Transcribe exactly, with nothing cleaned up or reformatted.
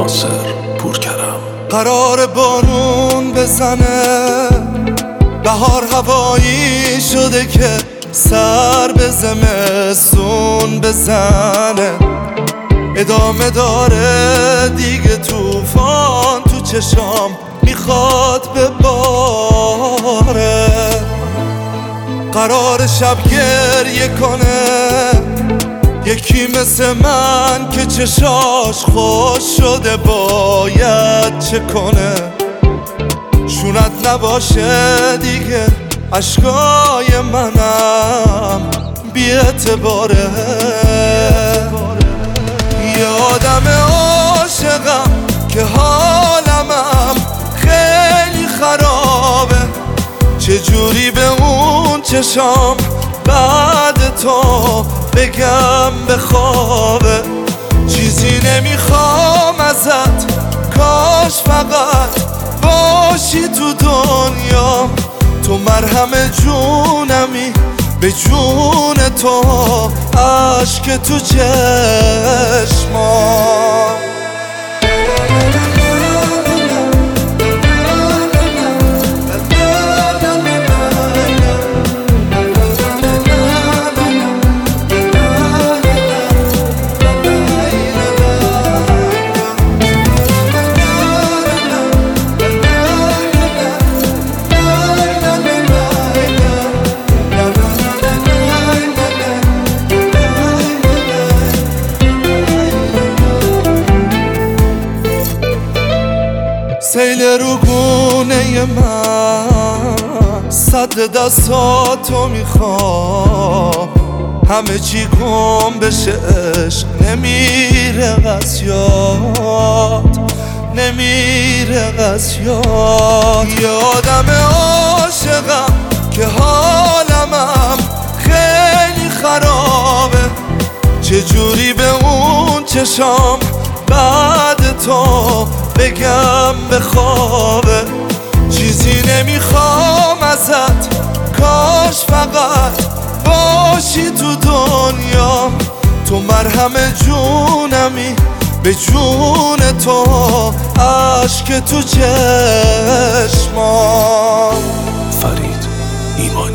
ناصر پورکرم. قرار بارون بزنه، بهار هوایی شده که سر به زمستون بزنه. ادامه داره دیگه طوفان تو چشام میخواد بباره. قرار شب گریه کنه، یکی مثل من که چشاش خوش شده باید چه کنه. شونت نباشه دیگه عشقای منم بی اعتباره. یه آدم عاشقم که حالمم خیلی خرابه. چجوری به اون چشام بعد تو بگم بخوابه. چیزی نمیخوام ازت، کاش فقط باشی تو دنیا. تو مرهم جونمی، به جون تو عشق تو چشمام. سیل رو گونه من، صد دستاتو میخوام. همه چی گم بشه، عشق نمیره از یاد، نمیره از یاد. یه آدم عاشقم که حالمم خیلی خرابه. چجوری به اون چشام بعد تو بگم بخوابه. چیزی نمیخوام ازت، کاش فقط باشی تو دنیا. تو مرهم جونمی، به جون تو عشق تو چشمام. فرید ایمانی.